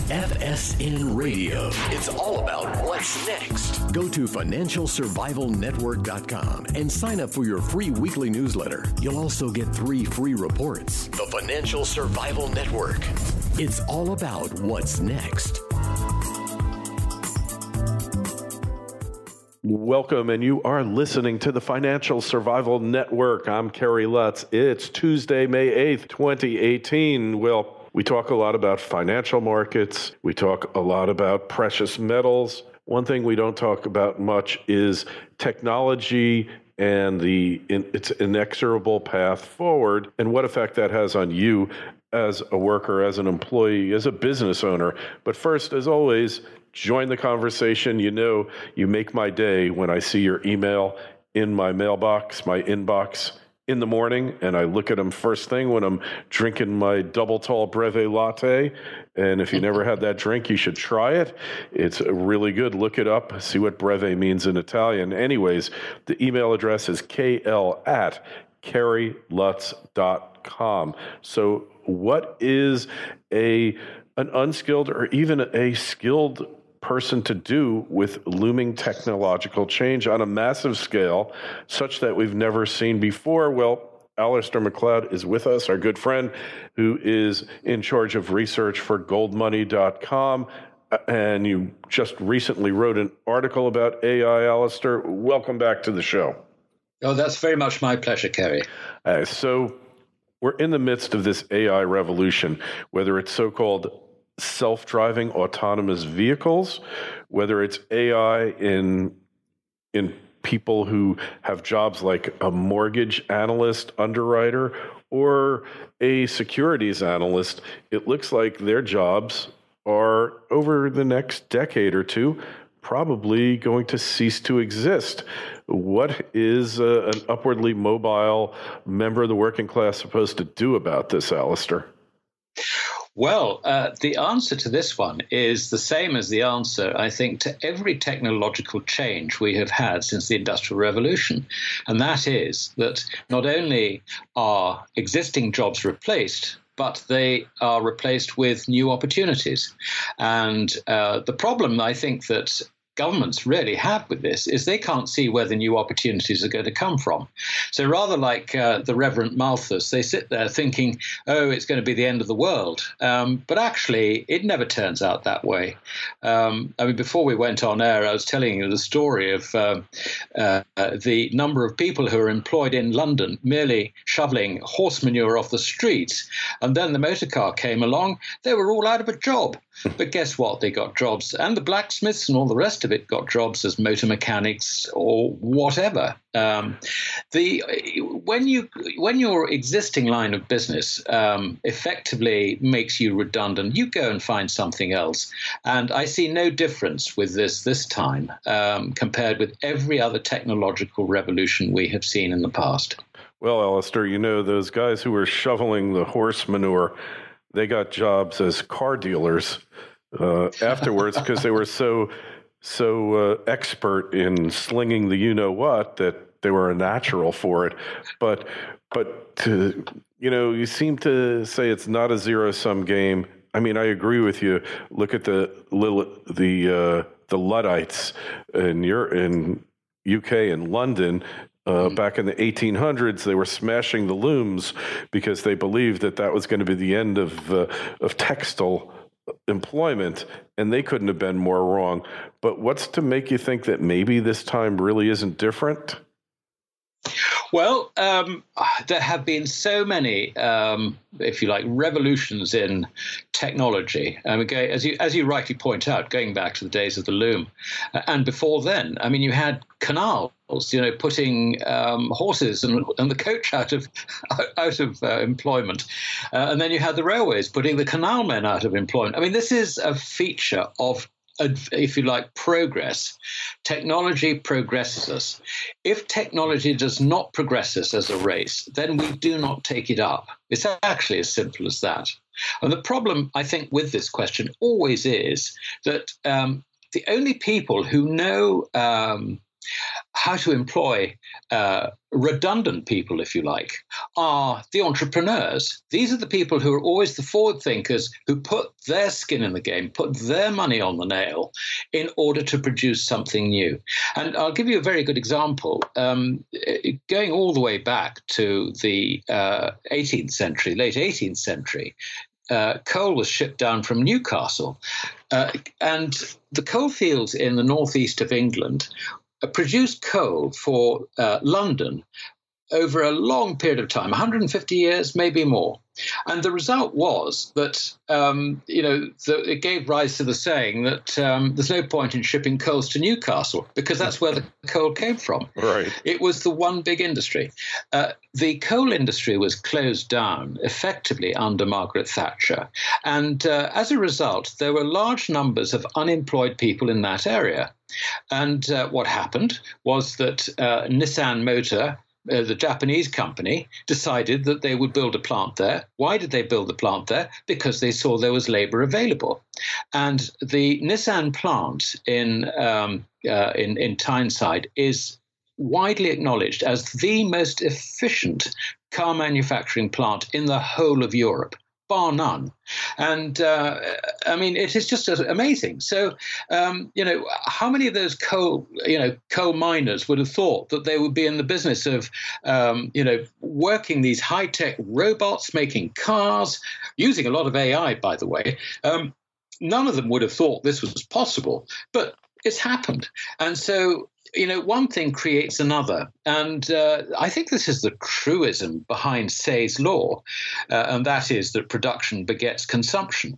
FSN Radio. It's all about what's next. Go to financialsurvivalnetwork.com and sign up for your free weekly newsletter. You'll also get 3 free reports. The Financial Survival Network. It's all about what's next. Welcome, and you are listening to the Financial Survival Network. I'm Kerry Lutz. It's Tuesday, May 8th, 2018. Well, we talk a lot about financial markets. We talk a lot about precious metals. One thing we don't talk about much is technology and its inexorable path forward and what effect that has on you as a worker, as an employee, as a business owner. But first, as always, join the conversation. You know, you make my day when I see your email in my mailbox, my inbox in the morning, and I look at them first thing when I'm drinking my double tall breve latte. And if you never had that drink, you should try it. It's really good. Look it up. See what breve means in Italian. Anyways, the email address is kl@kerrylutz.com. So what is an unskilled or even a skilled person to do with looming technological change on a massive scale, such that we've never seen before? Well, Alistair McLeod is with us, our good friend, who is in charge of research for goldmoney.com. And you just recently wrote an article about AI, Alistair. Welcome back to the show. Oh, that's very much my pleasure, Kerry. So we're in the midst of this AI revolution, whether it's so-called self-driving autonomous vehicles, whether it's AI in people who have jobs like a mortgage analyst, underwriter, or a securities analyst. It looks like their jobs are, over the next decade or two, probably going to cease to exist. What is an upwardly mobile member of the working class supposed to do about this, Alistair? Well, the answer to this one is the same as the answer, I think, to every technological change we have had since the Industrial Revolution. And that is that not only are existing jobs replaced, but they are replaced with new opportunities. And the problem, I think, that governments really have with this is they can't see where the new opportunities are going to come from. So rather like the Reverend Malthus, they sit there thinking, oh, it's going to be the end of the world. But actually, it never turns out that way. Before we went on air, I was telling you the story of the number of people who are employed in London merely shoveling horse manure off the streets. And then the motor car came along. They were all out of a job. But guess what? They got jobs, and the blacksmiths and all the rest of it got jobs as motor mechanics or whatever. When your existing line of business effectively makes you redundant, you go and find something else. And I see no difference with this time compared with every other technological revolution we have seen in the past. Well, Alistair, you know, those guys who were shoveling the horse manure, they got jobs as car dealers afterwards because they were so expert in slinging the you-know-what that they were a natural for it. But you seem to say it's not a zero-sum game. I mean, I agree with you. Look at the Luddites in UK and London. Back in the 1800s, they were smashing the looms because they believed that was going to be the end of textile employment, and they couldn't have been more wrong. But what's to make you think that maybe this time really isn't different? Well, there have been so many, if you like, revolutions in technology. As you rightly point out, going back to the days of the loom, and before then, I mean, you had canals, putting horses and the coach out of employment, and then you had the railways putting the canal men out of employment. I mean, this is a feature of, if you like, progress. Technology progresses us. If technology does not progress us as a race, then we do not take it up. It's actually as simple as that. And the problem, I think, with this question always is that the only people who know how to employ redundant people, if you like, are the entrepreneurs. These are the people who are always the forward thinkers, who put their skin in the game, put their money on the nail in order to produce something new. And I'll give you a very good example. Going all the way back to the 18th century, late 18th century, coal was shipped down from Newcastle. And the coal fields in the northeast of England produced coal for London over a long period of time, 150 years, maybe more. And the result was that, it gave rise to the saying that there's no point in shipping coals to Newcastle, because that's where the coal came from. Right. It was the one big industry. The coal industry was closed down effectively under Margaret Thatcher. And as a result, there were large numbers of unemployed people in that area. And what happened was that Nissan Motor, the Japanese company, decided that they would build a plant there. Why did they build the plant there? Because they saw there was labor available. And the Nissan plant in Tyneside is widely acknowledged as the most efficient car manufacturing plant in the whole of Europe, bar none. And it is just amazing. So, how many of those coal miners would have thought that they would be in the business of, working these high-tech robots, making cars, using a lot of AI, by the way. None of them would have thought this was possible, but it's happened. And so, one thing creates another. And I think this is the truism behind Say's law, and that is that production begets consumption.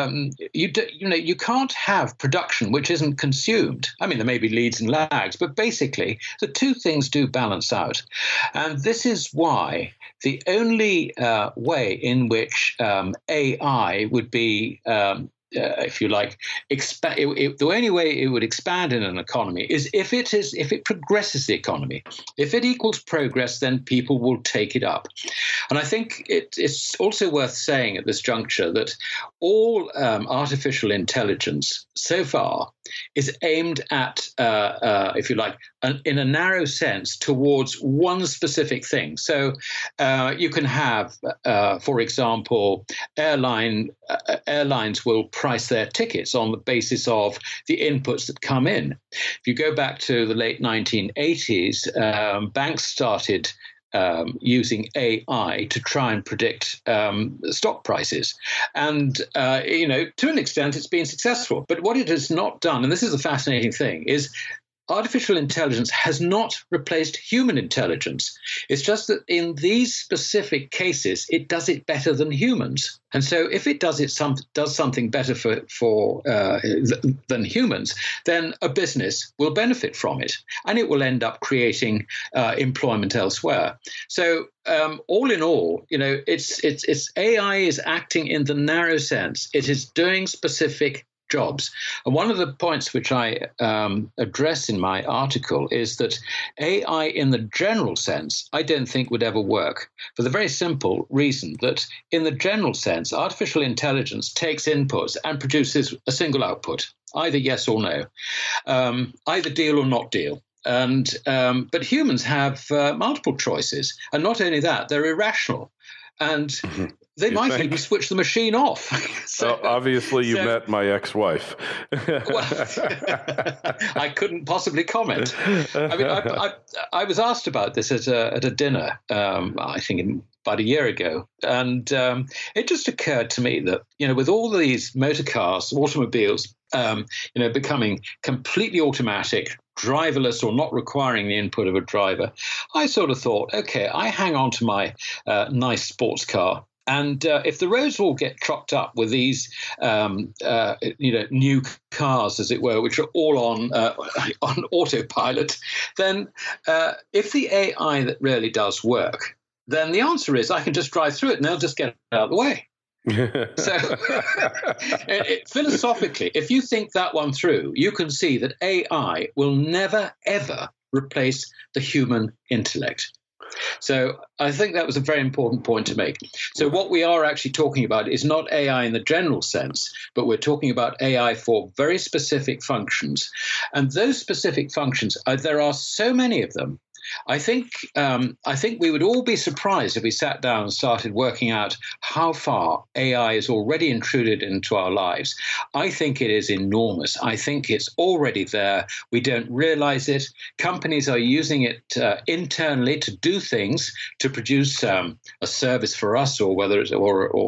You can't have production which isn't consumed. I mean, there may be leads and lags, but basically the two things do balance out. And this is why the only way in which AI would be if you like, the only way it would expand in an economy is if it progresses the economy. If it equals progress, then people will take it up. And I think it's also worth saying at this juncture that all artificial intelligence so far is aimed at, if you like, in a narrow sense, towards one specific thing. So you can have, for example, airlines will price their tickets on the basis of the inputs that come in. If you go back to the late 1980s, banks started using AI to try and predict stock prices. And, to an extent, it's been successful. But what it has not done, and this is a fascinating thing, is artificial intelligence has not replaced human intelligence. It's just that in these specific cases, it does it better than humans. And so if it does something better than humans, then a business will benefit from it, and it will end up creating employment elsewhere. So all in all, it's AI is acting in the narrow sense. It is doing specific jobs. And one of the points which I address in my article is that AI in the general sense, I don't think would ever work, for the very simple reason that in the general sense, artificial intelligence takes inputs and produces a single output, either yes or no, either deal or not deal. And but humans have multiple choices. And not only that, they're irrational. And they might even switch the machine off. Obviously, you met my ex-wife. Well, I couldn't possibly comment. I mean, I was asked about this at a dinner, I think about a year ago. And it just occurred to me that, with all these motor cars, automobiles, becoming completely automatic, driverless or not requiring the input of a driver, I sort of thought, okay, I hang on to my nice sports car. And if the roads all get chocked up with these, new cars, as it were, which are all on autopilot, then if the AI that really does work, then the answer is I can just drive through it and they'll just get out of the way. So philosophically, if you think that one through, you can see that AI will never, ever replace the human intellect. So I think that was a very important point to make. So what we are actually talking about is not AI in the general sense, but we're talking about AI for very specific functions. And those specific functions, there are so many of them. I think we would all be surprised if we sat down and started working out how far AI is already intruded into our lives. I think it is enormous. I think it's already there. We don't realize it. Companies are using it internally to do things, to produce a service for us, or whether it's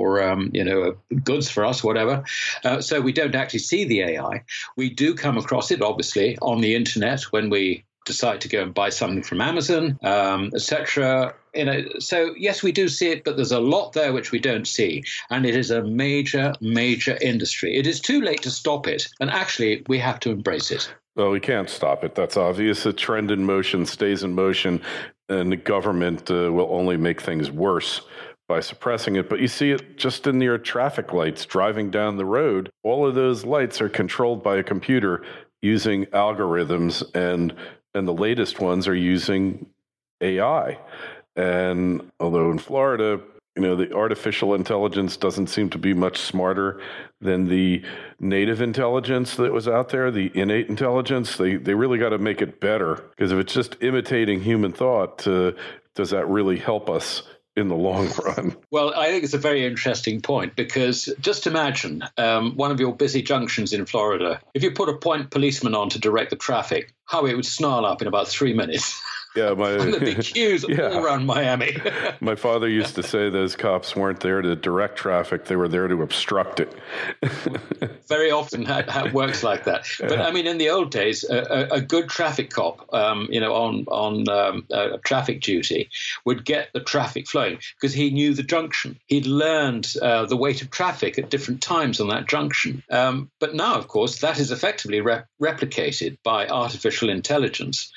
goods for us, whatever. So we don't actually see the AI. We do come across it, obviously, on the internet when we decide to go and buy something from Amazon, etc. So yes, we do see it, but there's a lot there which we don't see, and it is a major, major industry. It is too late to stop it, and actually, we have to embrace it. Well, we can't stop it. That's obvious. A trend in motion stays in motion, and the government will only make things worse by suppressing it. But you see it just in your traffic lights driving down the road. All of those lights are controlled by a computer using algorithms, and the latest ones are using AI. And although in Florida, the artificial intelligence doesn't seem to be much smarter than the native intelligence that was out there, the innate intelligence, they really got to make it better. Because if it's just imitating human thought, does that really help us in the long run? Well, I think it's a very interesting point, because just imagine one of your busy junctions in Florida. If you put a point policeman on to direct the traffic, how it would snarl up in about 3 minutes. Yeah, and there'd be queues all around Miami. My father used to say those cops weren't there to direct traffic; they were there to obstruct it. Very often, it works like that. But I mean, in the old days, a good traffic cop, on traffic duty, would get the traffic flowing because he knew the junction. He'd learned the weight of traffic at different times on that junction. But now, of course, that is effectively replicated by artificial intelligence,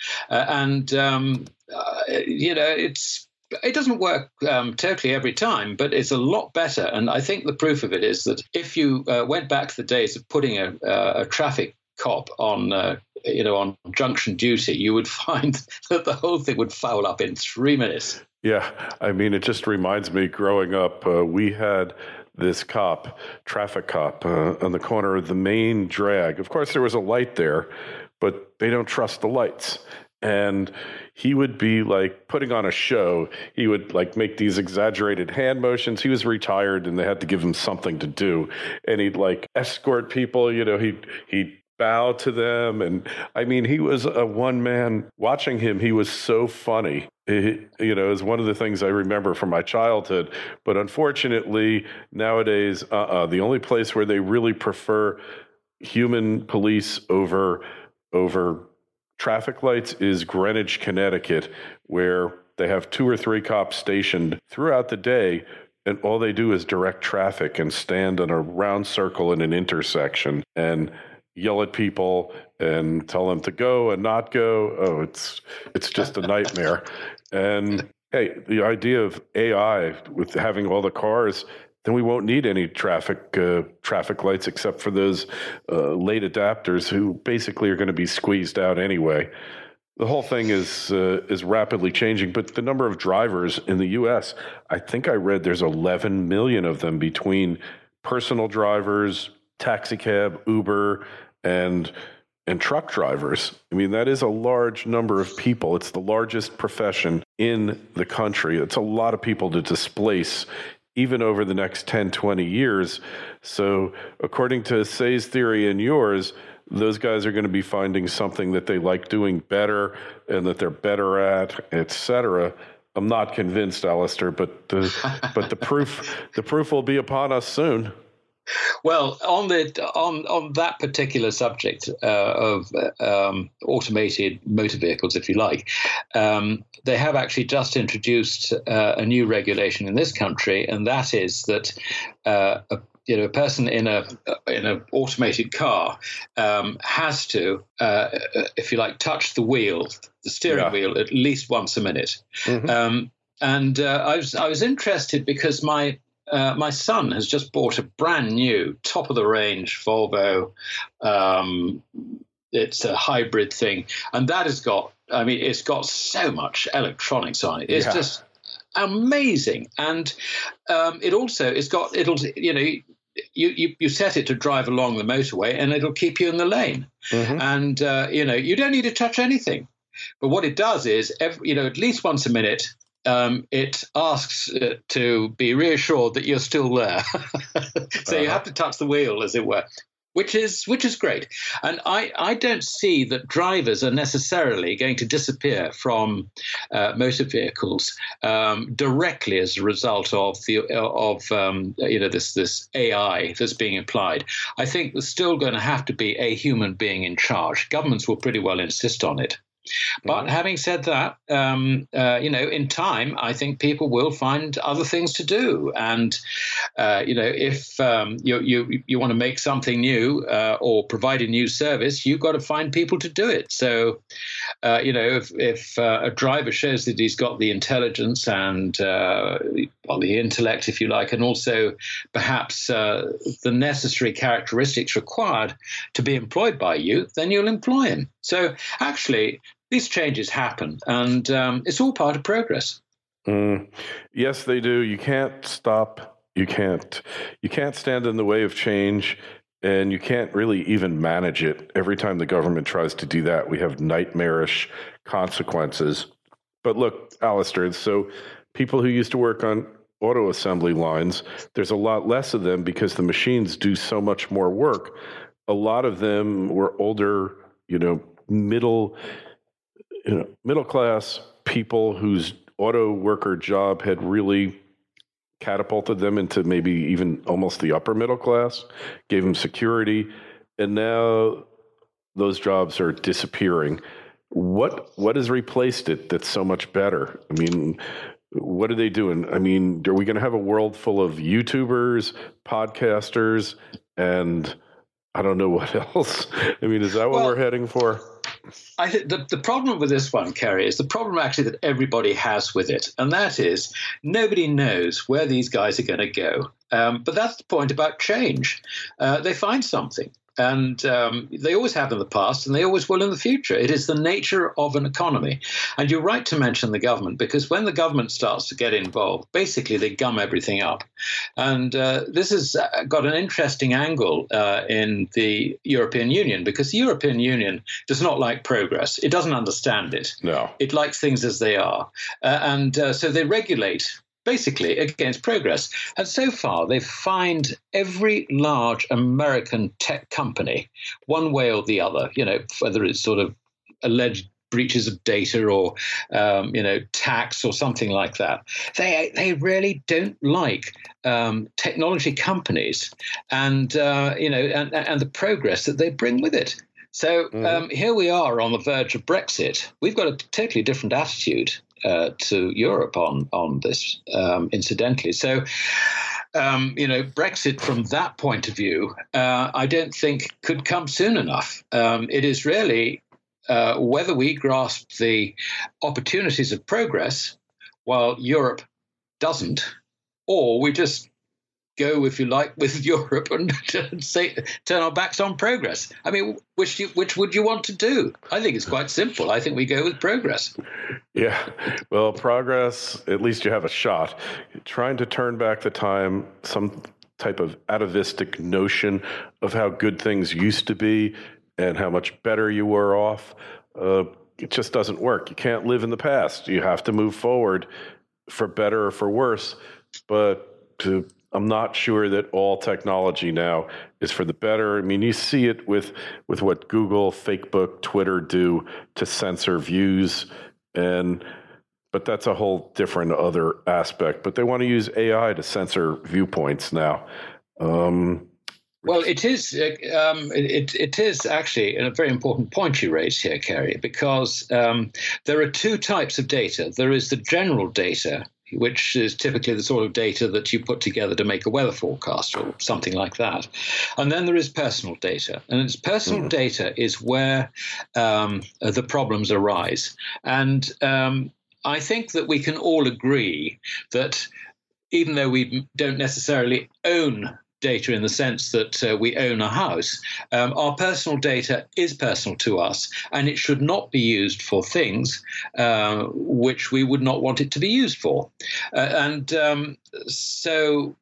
it doesn't work totally every time, but it's a lot better. And I think the proof of it is that if you went back to the days of putting a traffic cop on junction duty, you would find that the whole thing would foul up in 3 minutes. Yeah, I mean, it just reminds me, growing up, we had this traffic cop, on the corner of the main drag. Of course, there was a light there, but they don't trust the lights. And he would be like putting on a show. He would like make these exaggerated hand motions. He was retired and they had to give him something to do. And he'd like escort people, he'd bow to them. And I mean, he was a one man. Watching him, he was so funny. It is one of the things I remember from my childhood. But unfortunately, nowadays, the only place where they really prefer human police over traffic lights is Greenwich, Connecticut, where they have 2 or 3 cops stationed throughout the day, and all they do is direct traffic and stand in a round circle in an intersection and yell at people and tell them to go and not go. Oh, it's just a nightmare. And hey, the idea of AI with having all the cars, then we won't need any traffic lights except for those late adapters who basically are going to be squeezed out anyway. The whole thing is rapidly changing, but the number of drivers in the U.S., I think I read there's 11 million of them between personal drivers, taxi cab, Uber, and truck drivers. I mean, that is a large number of people. It's the largest profession in the country. It's a lot of people to displace even over the next 10, 20 years. So according to Say's theory and yours, those guys are going to be finding something that they like doing better and that they're better at, et cetera. I'm not convinced, Alistair, but the proof will be upon us soon. Well, on that particular subject of automated motor vehicles, if you like, they have actually just introduced a new regulation in this country, and that is that a person in an automated car has to, if you like, touch the steering wheel at least once a minute. Mm-hmm. I was interested because my son has just bought a brand new top of the range Volvo it's a hybrid thing, and that has got. I mean, it's got so much electronics on it. It's just amazing, and it'll you set it to drive along the motorway, and it'll keep you in the lane, and you don't need to touch anything. But what it does is, at least once a minute, it asks to be reassured that you're still there. So you have to touch the wheel, as it were. Which is great. And I don't see that drivers are necessarily going to disappear from motor vehicles directly as a result of this AI that's being applied. I think there's still going to have to be a human being in charge. Governments will pretty well insist on it. But having said that, in time, I think people will find other things to do. And, if you want to make something new or provide a new service, you've got to find people to do it. So, if a driver shows that he's got the intelligence and the intellect, if you like, and also perhaps the necessary characteristics required to be employed by you, then you'll employ him. So actually, these changes happen, and it's all part of progress. Yes, they do. You can't stop. You can't stand in the way of change, and you can't really even manage it. Every time the government tries to do that, we have nightmarish consequences. But look, Alistair, so people who used to work on auto assembly lines, there's a lot less of them because the machines do so much more work. A lot of them were older, middle class people whose auto worker job had really catapulted them into maybe even almost the upper middle class, gave them security, and now those jobs are disappearing. What has replaced it that's so much better? I mean, what are they doing? I mean, are we going to have a world full of YouTubers, podcasters, and I don't know what else? I mean, is that what we're heading for? I think the problem with this one, Kerry, is the problem actually that everybody has with it. And that is nobody knows where these guys are going to go. But that's the point about change. They find something. And they always have in the past, and they always will in the future. It is the nature of an economy. And you're right to mention the government, because when the government starts to get involved, basically they gum everything up. And this has got an interesting angle in the European Union, because the European Union does not like progress. It doesn't understand it. No. It likes things as they are. So they regulate basically against progress. And so far, they've fined every large American tech company, one way or the other, whether it's sort of alleged breaches of data or, tax or something like that. They really don't like technology companies and the progress that they bring with it. So here we are on the verge of Brexit. We've got a totally different attitude to Europe on this, incidentally. So, Brexit from that point of view, I don't think could come soon enough. It is really whether we grasp the opportunities of progress while Europe doesn't, or we just go, if you like, with Europe and turn our backs on progress. I mean, which would you want to do? I think it's quite simple. I think we go with progress. Yeah, well, progress, at least you have a shot. Trying to turn back the time, some type of atavistic notion of how good things used to be and how much better you were off, it just doesn't work. You can't live in the past. You have to move forward for better or for worse. But I'm not sure that all technology now is for the better. I mean, you see it with what Google, Facebook, Twitter do to censor views, but that's a whole different other aspect. But they want to use AI to censor viewpoints now. Well, it is actually a very important point you raise here, Kerry, because there are two types of data. There is the general data, which is typically the sort of data that you put together to make a weather forecast or something like that. And then there is personal data. And it's personal data is where the problems arise. And I think that we can all agree that even though we don't necessarily own data in the sense that we own a house. Our personal data is personal to us, and it should not be used for things which we would not want it to be used for. So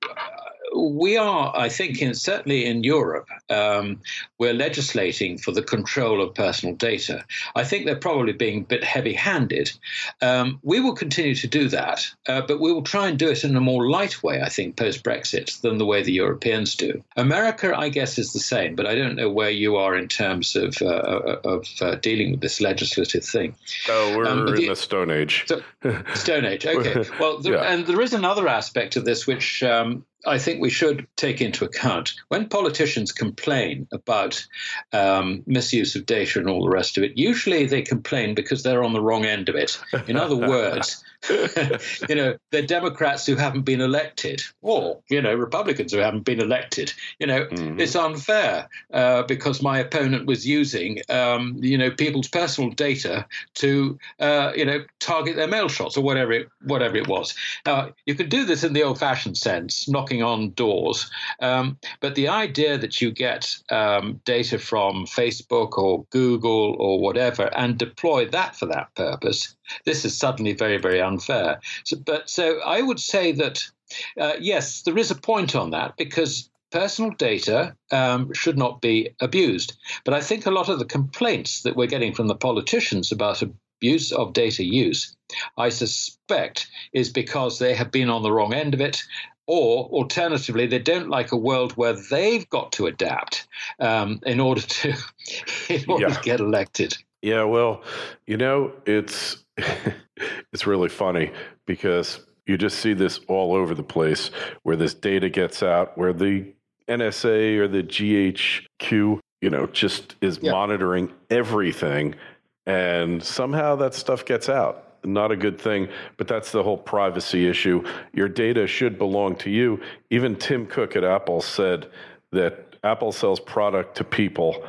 we are, I think, certainly in Europe, we're legislating for the control of personal data. I think they're probably being a bit heavy-handed. We will continue to do that, but we will try and do it in a more light way, I think, post-Brexit than the way the Europeans do. America, I guess, is the same, but I don't know where you are in terms of dealing with this legislative thing. Oh, we're in the Stone Age. Stone Age, okay. Well, and there is another aspect of this which I think we should take into account. When politicians complain about misuse of data and all the rest of it, usually they complain because they're on the wrong end of it. In other words, they're Democrats who haven't been elected, or, Republicans who haven't been elected. It's unfair because my opponent was using, people's personal data to, target their mail shots or whatever it was. Now, you could do this in the old-fashioned sense, knocking on doors. But the idea that you get data from Facebook or Google or whatever and deploy that for that purpose, this is suddenly very, very unfair. So I would say that, yes, there is a point on that because personal data should not be abused. But I think a lot of the complaints that we're getting from the politicians about abuse of data use, I suspect, is because they have been on the wrong end of it. Or alternatively, they don't like a world where they've got to adapt in order to get elected. Yeah, well, it's it's really funny because you just see this all over the place where this data gets out, where the NSA or the GHQ, just is monitoring everything, and somehow that stuff gets out. Not a good thing, but that's the whole privacy issue. Your data should belong to you. Even Tim Cook at Apple said that Apple sells products to people,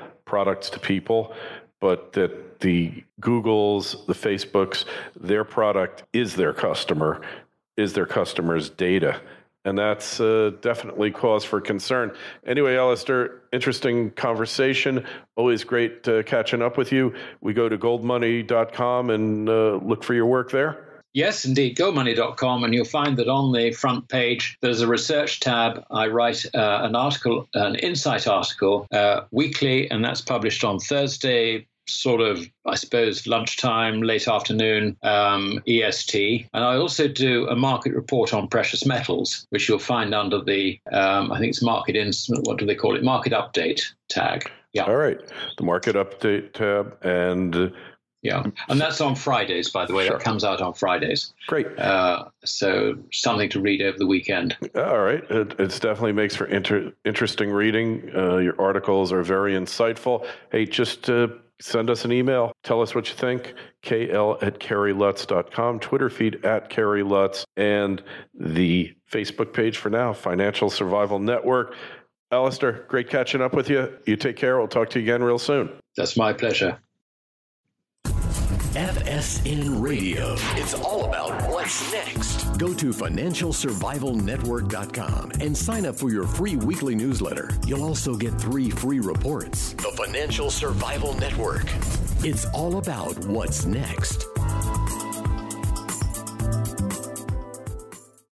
but that the Googles, the Facebooks, their product is their customer, is their customer's data. And that's definitely cause for concern. Anyway, Alistair, interesting conversation. Always great catching up with you. We go to goldmoney.com and look for your work there. Yes, indeed, goldmoney.com, and you'll find that on the front page, there's a research tab. I write an insight article weekly, and that's published on Thursday, sort of, I suppose, lunchtime, late afternoon, EST. And I also do a market report on precious metals, which you'll find under the, I think it's Market Update tag. Yeah. All right. The Market Update tab and... Yeah, and that's on Fridays, by the way. Sure. That comes out on Fridays. Great. So something to read over the weekend. All right. It definitely makes for interesting reading. Your articles are very insightful. Hey, just send us an email. Tell us what you think. KL@KerryLutz.com, Twitter feed @KerryLutz, and the Facebook page for now, Financial Survival Network. Alistair, great catching up with you. You take care. We'll talk to you again real soon. That's my pleasure. FSN Radio. It's all about what's next. Go to FinancialSurvivalNetwork.com and sign up for your free weekly newsletter. You'll also get 3 free reports. The Financial Survival Network. It's all about what's next.